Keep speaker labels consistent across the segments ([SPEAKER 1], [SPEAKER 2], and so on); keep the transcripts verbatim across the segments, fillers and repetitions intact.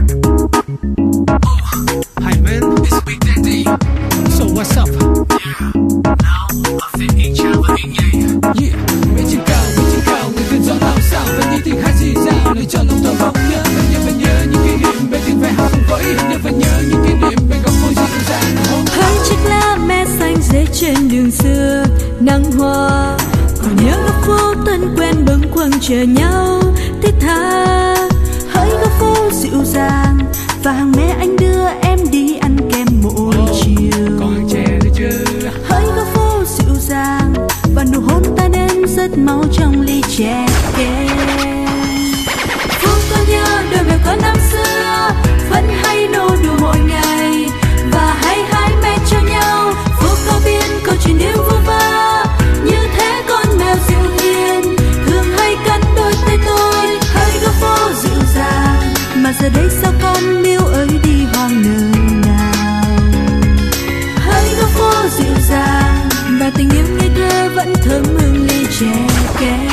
[SPEAKER 1] Hi man, it's Big Daddy. So what's up? Yeah, now I think each other in yeah. Yeah, mấy trên cao, mấy trên cao, người tên gió lao sao và những tiếng hát rì rào để cho lòng tôi bỗng nhớ. Và nhớ và nhớ những kỷ niệm bên tiếng ve hát không vẫy. Nhớ và nhớ những kỷ niệm bên góc phố dịu dàng.
[SPEAKER 2] Hỡi chiếc lá me xanh rễ trên đường xưa nắng hoa, còn nhớ góc phố thân quen bâng khuâng chờ nhau thiết tha. Hỡi góc phố dịu dàng và hàng mẹ anh đưa em đi ăn kem mỗi chiều.
[SPEAKER 1] Còn ăn chè nữa chứ.
[SPEAKER 2] Hỡi góc phố dịu dàng và nụ hôn ta đến rất máu trong ly chè kem. Phố có nhớ đôi mẹ con năm xưa vẫn hay nô đùa mỗi ngày và hay hái me cho nhau. Phố có biên câu chuyện yêu vô vơ như thế con mèo dịu hiền thường hay cắn đôi tay tôi. Hỡi góc phố dịu dàng mà giờ đây sao con miêu ơi đi hoang nơi nào. Hỡi góc phố dịu dàng và tình yêu ngây thơ vẫn thơm hương ly chè kem.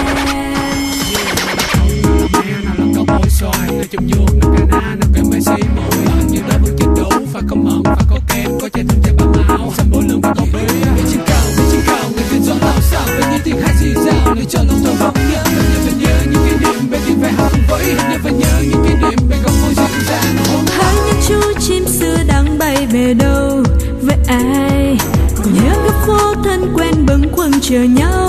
[SPEAKER 1] Nào là có bôi xoài, nào chụp nhuộm, nào cà na, nào kem mai xí môi. Như đó bước trên đấu, phải có mận, phải có kem, có chai thơm chai ba mão, xăm bôi lưng phải có bế. Bên trên cao, bên trên cao, người tên gió lao sao và những tiếng hát rì rào để cho lòng tôi bỗng nhớ. Và nhớ và nhớ những kỷ niệm bên tiếng ve hát không vẫy. Nhớ và nhớ những kỷ niệm bên góc phố dịu dàng.
[SPEAKER 2] Hỡi những chú chim xưa đang bay về đâu với ai, còn nhớ góc phố thân quen bâng khuâng chờ nhau